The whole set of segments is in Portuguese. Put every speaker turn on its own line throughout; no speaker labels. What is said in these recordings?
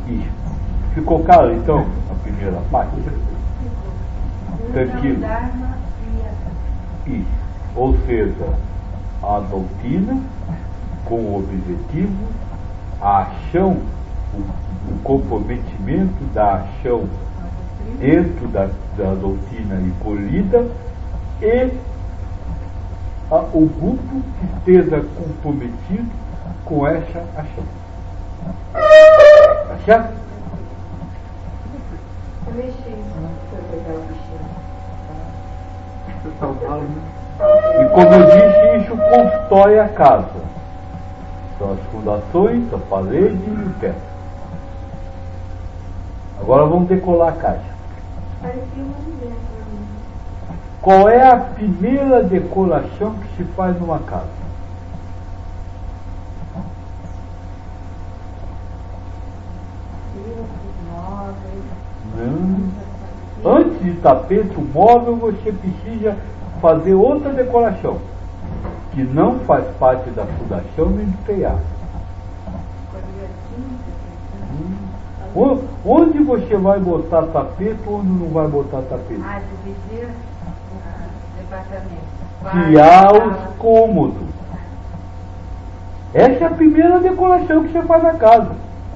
Isso. Ficou claro, então, a primeira parte? Tranquilo. Isso. Ou seja, a doutrina com o objetivo, a ação, o comprometimento da ação dentro da doutrina escolhida e o grupo que esteja comprometido com essa ação. Tá certo? E como eu disse, isso constrói a casa. São as fundações, a parede e o teto. Agora vamos decolar a caixa. Qual é a primeira decoração que se faz numa casa? Não. Antes de tapete, o móvel, você precisa fazer outra decoração, que não faz parte da fundação nem do telhado. Onde você vai botar tapete ou onde não vai botar tapete?
Dividir departamento.
Criar os cômodos. Essa é a primeira decoração que você faz na casa.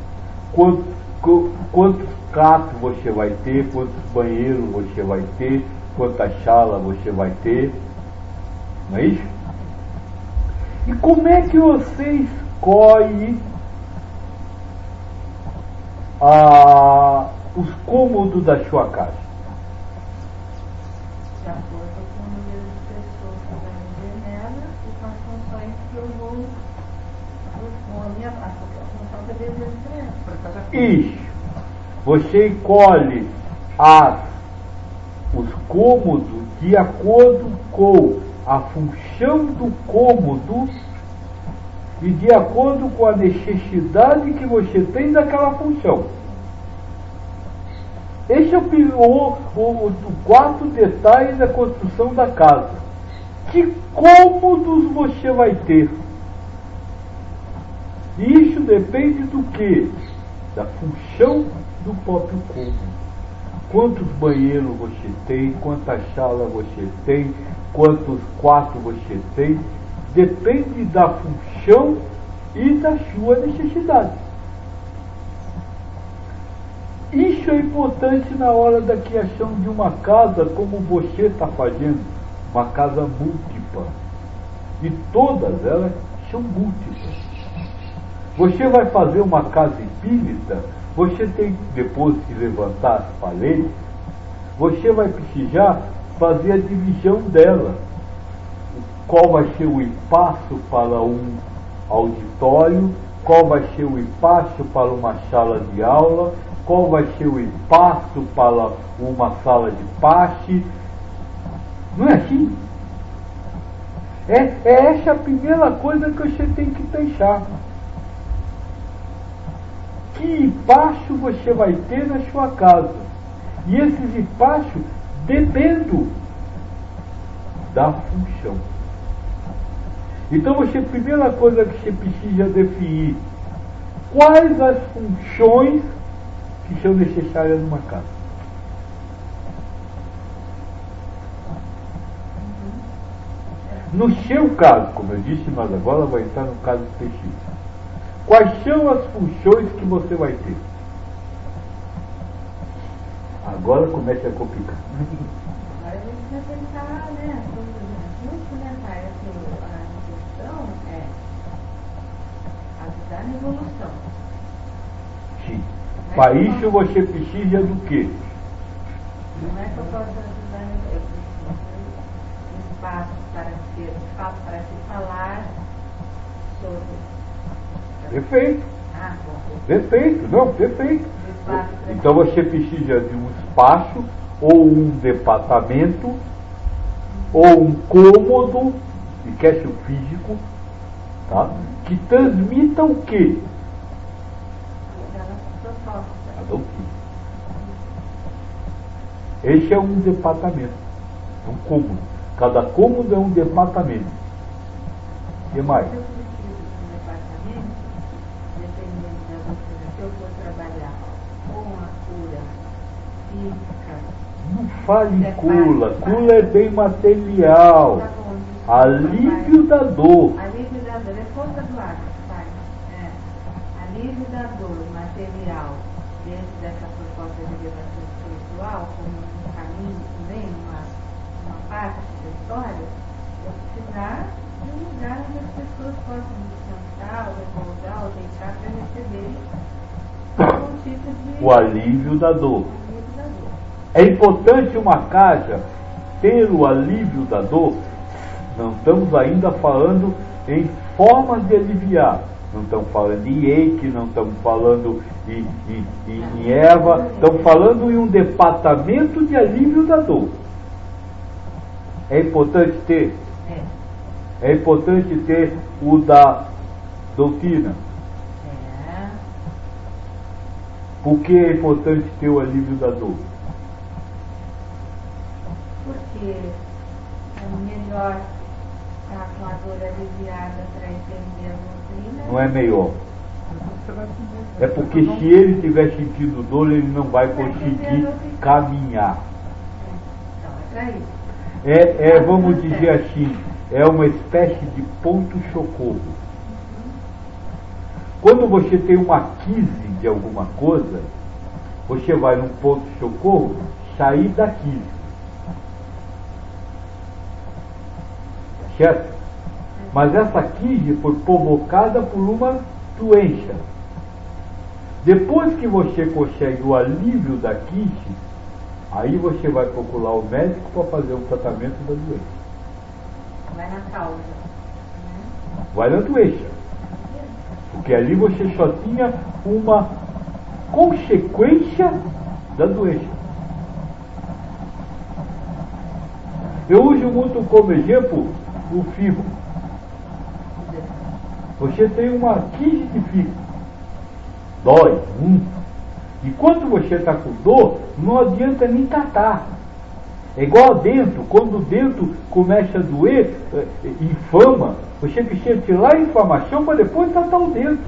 Quantos pratos você vai ter, quantos banheiros você vai ter, quantas salas você vai ter. Não é isso? E como é que você escolhe os cômodos da sua casa?
De acordo com o número de pessoas que vai viver nela e com as funções que eu vou a minha função que eu desejo para ela.
Isso. Você escolhe os cômodos de acordo com a função do cômodo e de acordo com a necessidade que você tem daquela função. Esse é o quarto detalhe da construção da casa. Que cômodos você vai ter? Isso depende do quê? Da função do próprio cômodo. Quantos banheiros você tem, quantas salas você tem, quantos quartos você tem, depende da função e da sua necessidade. Isso é importante na hora da criação de uma casa, como você está fazendo, uma casa múltipla. E todas elas são múltiplas. Você vai fazer uma casa espírita, você tem, depois de levantar as paredes, você vai precisar fazer a divisão dela. Qual vai ser o espaço para um auditório, qual vai ser o espaço para uma sala de aula, qual vai ser o espaço para uma sala de passe. Não é assim? É essa a primeira coisa que você tem que pensar. Que espaço você vai ter na sua casa? E esses espaços dependem da função. Então a primeira coisa que você precisa definir: quais as funções que são necessárias numa casa. No seu caso, como eu disse, mas agora vai entrar no caso específico. Quais são as funções que você vai ter? Agora começa a complicar.
Agora a gente vai pensar, vamos comentar a questão ajudar na evolução.
Sim. Para isso você precisa do quê?
Não é que eu posso ajudar espaço para se falar sobre.
Perfeito. Perfeito, não, perfeito. Então você precisa de um espaço, ou um departamento, ou um cômodo, que quer ser físico, tá? Que transmita o quê? A doutrina. Esse é um departamento, um cômodo. Cada cômodo é um departamento. O que mais?
eu for trabalhar com a cura física,
Não fale cura. Cura é bem material.
tá bom,
Alívio da dor.
alívio da dor, é força do ar, pai. É. Alívio da dor material dentro dessa proposta de elevação espiritual, como um caminho também, uma parte da história, é precisar de um lugar onde as pessoas possam descansar, ou repousar, ou deitar para receberem algum tipo de
O alívio da dor.
alívio da dor.
É importante uma casa ter o alívio da dor. Não estamos ainda falando em formas de aliviar. Não estamos falando em Eike, não estamos falando em Eva. Estamos falando em um departamento de alívio da dor. É importante ter. É importante ter o da doutrina.
É.
Por que é importante ter o alívio da dor?
Porque é melhor estar com a dor aliviada para entender a doutrina.
Não é melhor. É porque se ele tiver sentido dor, ele não vai conseguir caminhar.
Então, é para isso.
Vamos dizer assim, é uma espécie de ponto-socorro. Quando você tem uma crise de alguma coisa, você vai num ponto-socorro sair da crise. Certo? Mas essa crise foi provocada por uma doença. Depois que você consegue o alívio da crise, aí você vai procurar o médico para fazer um tratamento da doença.
Vai na causa. Né?
Vai na doença. Porque ali você só tinha uma consequência da doença. Eu uso muito como exemplo o figo. Você tem uma crise de figo. Dói. E quando você está com dor, não adianta nem tratar. É igual dentro. Quando o dentro começa a doer, inflama, você precisa tirar a inflamação para depois tratar o dentro.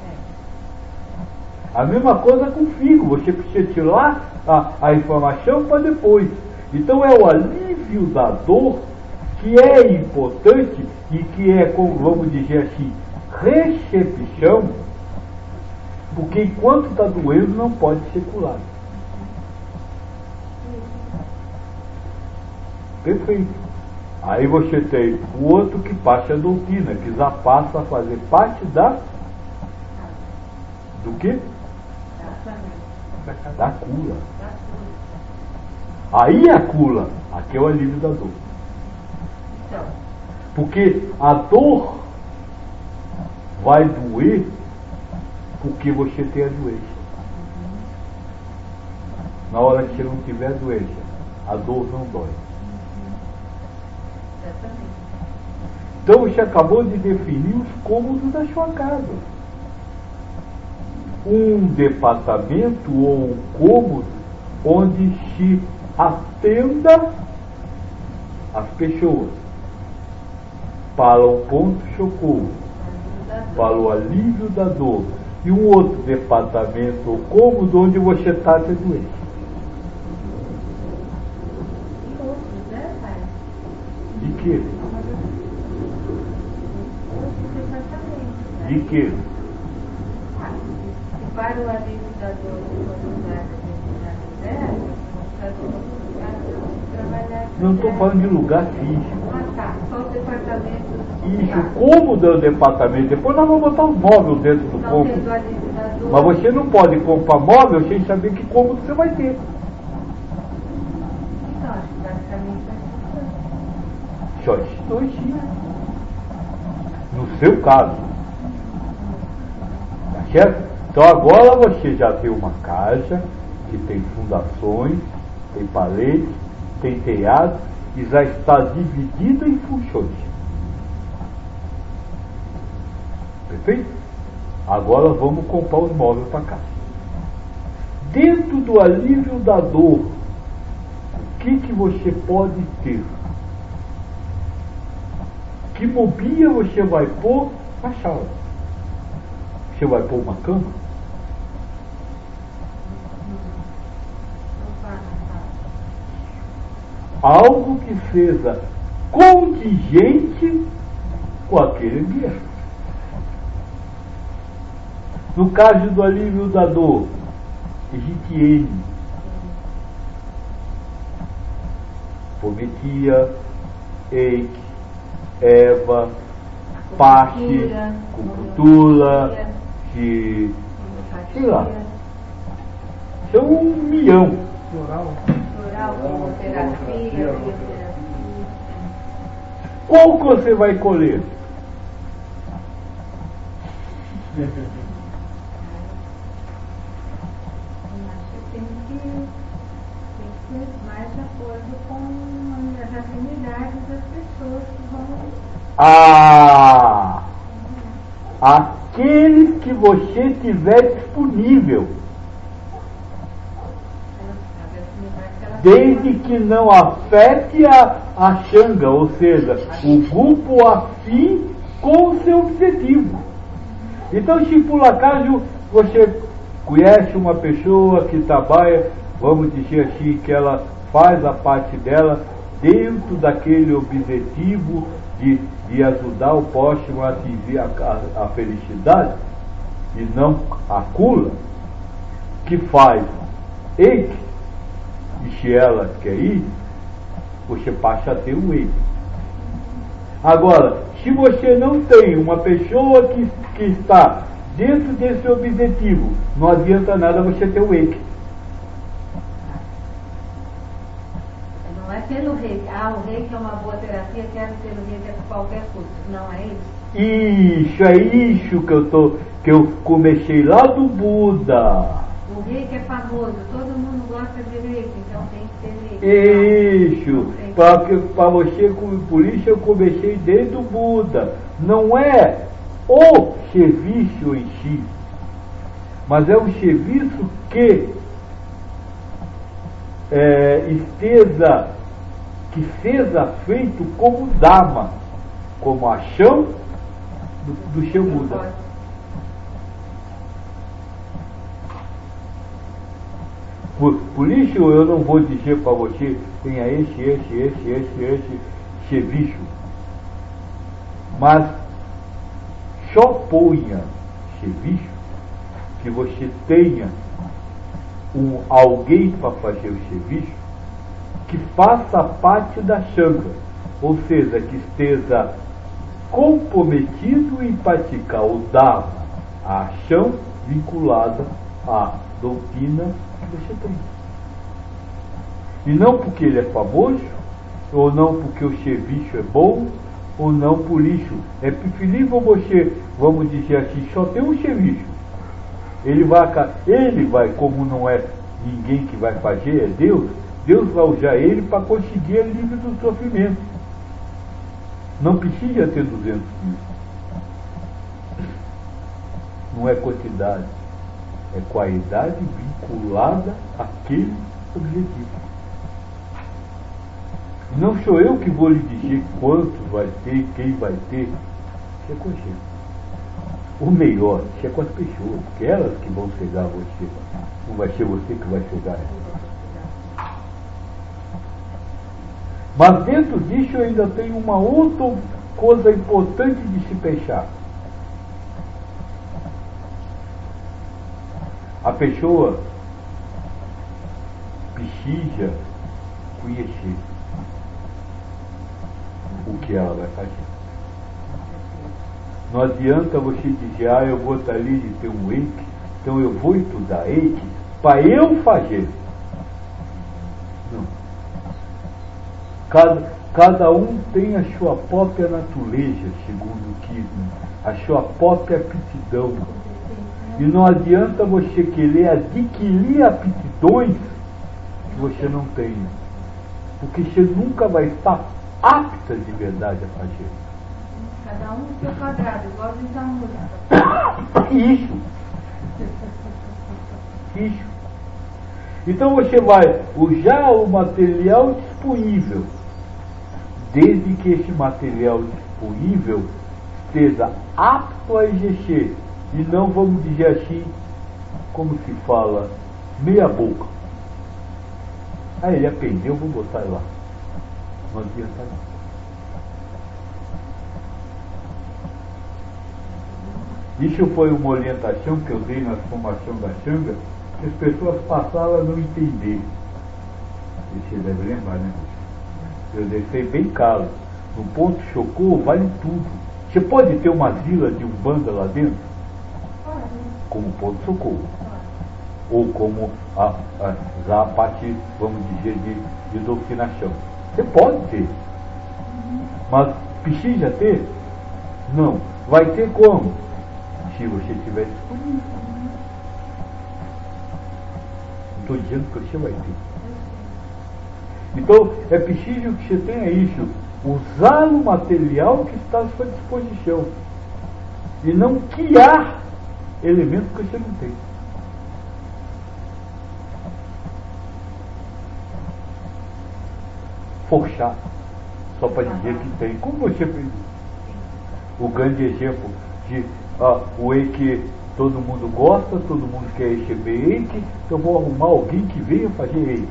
A mesma coisa com o figo. Você precisa tirar a inflamação para depois. Então é o alívio da dor que é importante e que é, como vamos dizer assim, recepção, porque enquanto está doendo não pode ser curado. Perfeito. Aí você tem o outro que passa a doutrina, que já passa a fazer parte do quê? Da cura. Aí é a cura. Aqui é o alívio da dor. Porque a dor vai doer porque você tem a doença. Na hora que você não tiver a doença, a dor não dói. Então você acabou de definir os cômodos da sua casa. Um departamento ou um cômodo onde se atenda as pessoas para o ponto-socorro, para o alívio da dor. E um outro departamento ou cômodo onde você está de doença. De quê? De quê?
Para o alívio da dor
Não estou falando de lugar físico.
Ah, tá. Só o departamento.
Isso, o cômodo é o departamento. Depois nós vamos botar os móveis dentro do
Não
cômodo.
tendo alívio da dor.
Mas você não pode comprar móvel sem saber que cômodo você vai ter.
Então, acho que basicamente é
Só esses dois sim. No seu caso. Tá certo? Então agora você já tem uma casa que tem fundações, tem paredes, tem telhado e já está dividida em funções. Perfeito? Agora vamos comprar os móveis para casa. Dentro do alívio da dor, o que você pode ter? Que mobília você vai pôr na sala? Você vai pôr uma cama? algo que seja contingente com aquele ambiente. No caso do alívio da dor, higiene, fometia, eik, eva, paste, cucutula, de sei lá. São 1 milhão.
Floral, quimioterapia,
Qual que você vai colher?
tem que ser mais de acordo com as afinidades das pessoas que vão.
Aqueles que você tiver disponível, desde que não afete a Xanga, ou seja, o grupo afim com o seu objetivo. Então, se por acaso você conhece uma pessoa que trabalha, vamos dizer assim, que ela faz a parte dela dentro daquele objetivo de ajudar o próximo a atingir a felicidade e não a cura, que faz eik, e se ela quer ir, você passa a ter um eik. Agora, se você não tem uma pessoa que está dentro desse objetivo, não adianta nada você ter um eik.
Não é pelo reiki. O reiki é uma boa terapia, quero pelo reiki a qualquer custo. Não é isso?
Isso, é isso que eu comecei lá do Buda.
O reiki é famoso, todo mundo gosta de reiki, então tem que ter reiki.
Isso, para você, por isso eu comecei desde o Buda. Não é o serviço em si, mas é um serviço que seja feito como Dharma, como a chão do seu Buda. Por isso eu não vou dizer para você tenha esse serviço, mas só ponha serviço que você tenha alguém para fazer o serviço que faça parte da Shanga, ou seja, que esteja comprometido em praticar o Dharma, a ação vinculada à doutrina que você tem. E não porque ele é famoso, ou não porque o serviço é bom, ou não por isso. É preferível você, vamos dizer assim, só ter um serviço. Ele vai, como não é ninguém que vai fazer, é Deus vai usar ele para conseguir o livre do sofrimento. Não precisa ter 200 mil. Não é quantidade, é qualidade vinculada àquele objetivo. Não sou eu que vou lhe dizer quantos vai ter, quem vai ter. Isso é com você. O melhor, isso é com as pessoas, porque elas que vão cegar você. Não vai ser você que vai cegar elas. Mas dentro disso eu ainda tenho uma outra coisa importante de se pensar. A pessoa precisa conhecer o que ela vai fazer. Não adianta você dizer, eu vou estar ali de ter um eik, então eu vou estudar eik para eu fazer. Não. Cada um tem a sua própria natureza, segundo o Kisman, a sua própria aptidão. E não adianta você querer adquirir aptidões que você não tenha, porque você nunca vai estar apta de verdade a fazer.
Cada um no seu quadrado, igual a música.
Isso. Então você vai usar o material disponível, desde que esse material disponível esteja apto a exercer, e não, vamos dizer assim, como se fala, meia boca. Ele aprendeu, vou botar lá. Não adianta nada. Isso foi uma orientação que eu dei na formação da Sangha, que as pessoas passaram a não entender. Você deve lembrar, né? Eu deixei bem claro. No ponto Chocou vale tudo. Você pode ter uma vila de Umbanda lá dentro? Como ponto Socorro. Ou como a parte, vamos dizer, de doutrinação. Você pode ter. Mas precisa ter? Não. Vai ter como? Se você estiver disponível. Não estou dizendo que você vai ter. Então, é preciso que você tenha isso. Usar o material que está à sua disposição. E não criar elementos que você não tem. Forçar. Só para dizer que tem. Como você fez? O grande exemplo de o EIC todo mundo gosta, todo mundo quer receber EIC, então vou arrumar alguém que venha fazer EIC.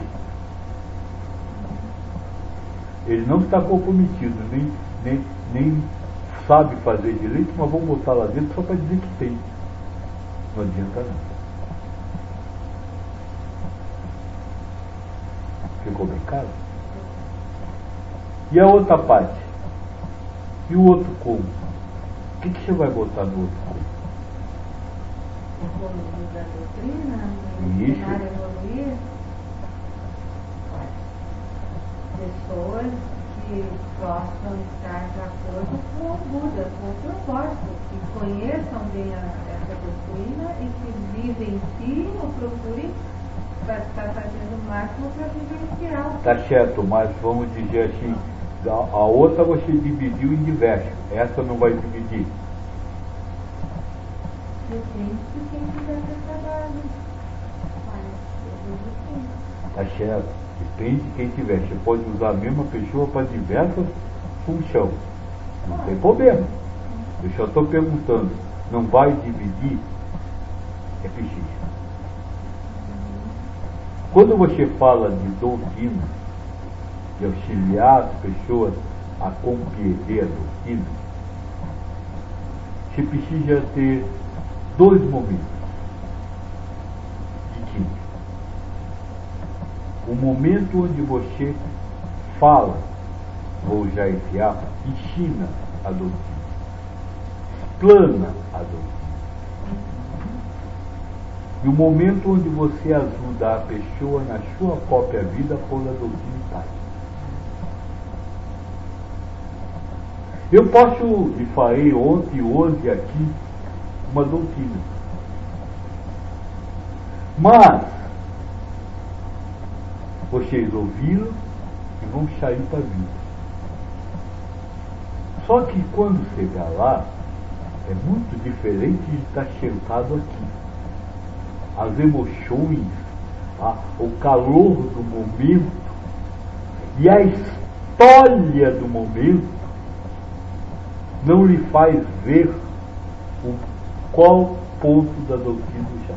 Ele não está comprometido, nem sabe fazer direito, mas vamos botar lá dentro só para dizer que tem. Não adianta nada. Ficou bem claro? E a outra parte? E o outro como? O que você vai botar no outro como?
Evoluir da doutrina, ensinar a evoluir. Pessoas que possam estar de acordo com o Buda, com o propósito, que conheçam bem essa doutrina e que vivenciem ou procurem para estar fazendo o máximo para vivenciar.
Tá certo, mas vamos dizer assim, a outra você dividiu em diversos, essa não vai dividir.
Depende de quem fizer esse trabalho.
Tá certo. Depende de quem tiver. Você pode usar a mesma pessoa para diversas funções. Não tem problema. Eu só estou perguntando, não vai dividir? É preciso. Quando você fala de doutrina, de auxiliar as pessoas a compreender a doutrina, você precisa ter dois momentos de química. O momento onde você fala, vou já enfiar, ensina a doutrina, explana a doutrina. E o momento onde você ajuda a pessoa na sua própria vida por a doutrina e prática. Eu posso, e falei ontem e hoje aqui, uma doutrina. Mas vocês ouviram e vão sair para a vida. Só que quando chegar lá, é muito diferente de estar sentado aqui. As emoções, o calor do momento e a história do momento não lhe faz ver qual ponto da doutrina já.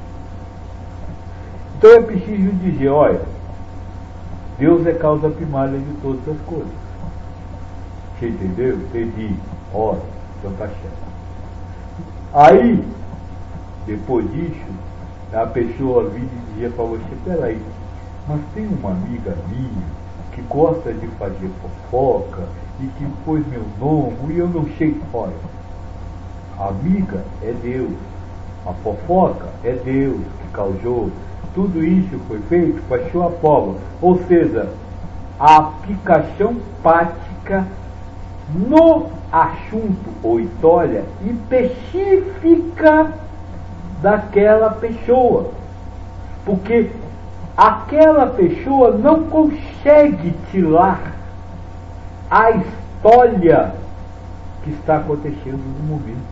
Então é preciso dizer, olha, Deus é causa primária de todas as coisas. Você entendeu? Entendi. Olha, então tá certo. Aí, depois disso, a pessoa vinha e dizia para você, peraí, mas tem uma amiga minha que gosta de fazer fofoca e que pôs meu nome e eu não sei. Olha, a amiga é Deus, a fofoca é Deus que causou. Tudo isso foi feito para a sua prova. Ou seja, a aplicação prática no assunto ou história específica daquela pessoa. Porque aquela pessoa não consegue tirar a história que está acontecendo no momento.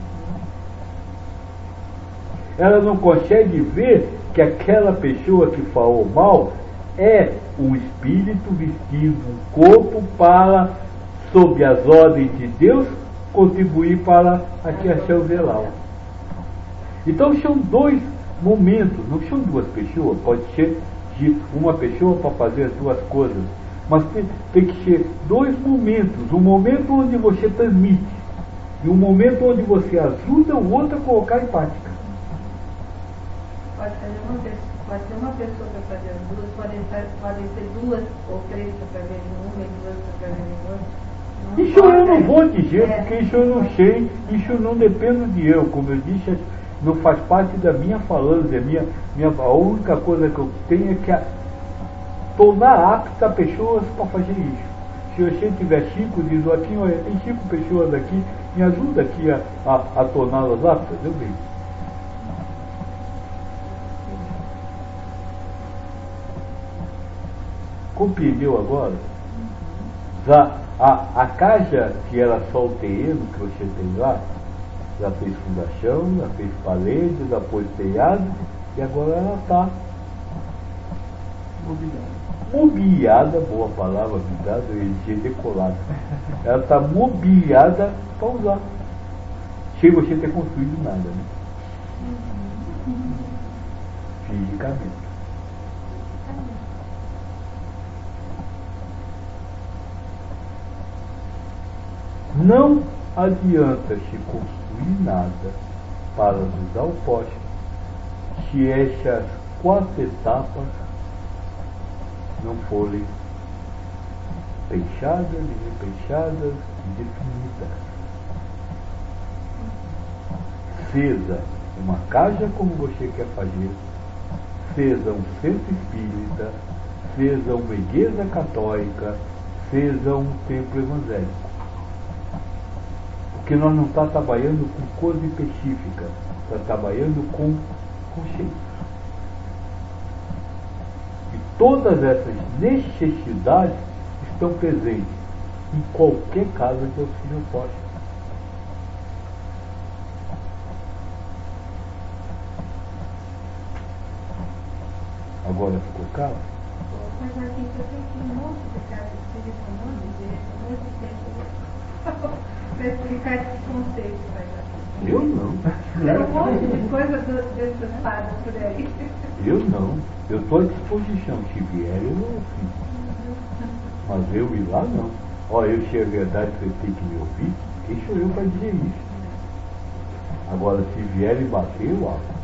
Ela não consegue ver que aquela pessoa que falou mal é um espírito vestindo um corpo para, sob as ordens de Deus, contribuir para a criação velal. Então são dois momentos, não são duas pessoas, pode ser de uma pessoa para fazer as duas coisas, Mas tem que ser dois momentos. Um momento onde você transmite e um momento onde você ajuda o outro a colocar em prática.
Pode ser uma pessoa para fazer as duas, podem ser duas ou três para fazer uma e duas para fazer outra.
Isso eu não vou dizer, porque isso eu não sei, isso não depende de eu. Como eu disse, não faz parte da minha falância. A única coisa que eu tenho é que tornar apta pessoas para fazer isso. Se você tiver 5, diz aqui, olha, tem 5 pessoas aqui, me ajuda aqui a torná-las aptas, eu vejo. Compreendeu agora? A casa que era só o terreno que você tem lá, já fez fundação, já fez parede, já pôs telhado, e agora ela está mobiliada, boa palavra, cuidado, eu decolado. Ela está mobiliada para usar, sem você ter construído nada, né? Fisicamente. Não adianta se construir nada para usar o poste se essas 4 etapas não forem fechadas e repechadas e definidas. Seja uma casa como você quer fazer, seja um centro espírita, seja uma igreja católica, seja um templo evangélico. Porque nós não estamos trabalhando com coisa específica, está trabalhando com conceitos. E todas essas necessidades estão presentes em qualquer casa de auxílio poste. Agora ficou claro?
Mas aqui eu tenho um monte de casa espírita, um monte de tempo para explicar esse conceito.
Eu não.
Tem um monte de coisa desses padres por aí.
Eu não. Eu estou à disposição. Se vier, eu não fiz. Mas eu ir lá, não. Olha, eu sei a verdade, você tem que me ouvir. Quem sou eu para dizer isso? Agora, se vier e bater, eu abro.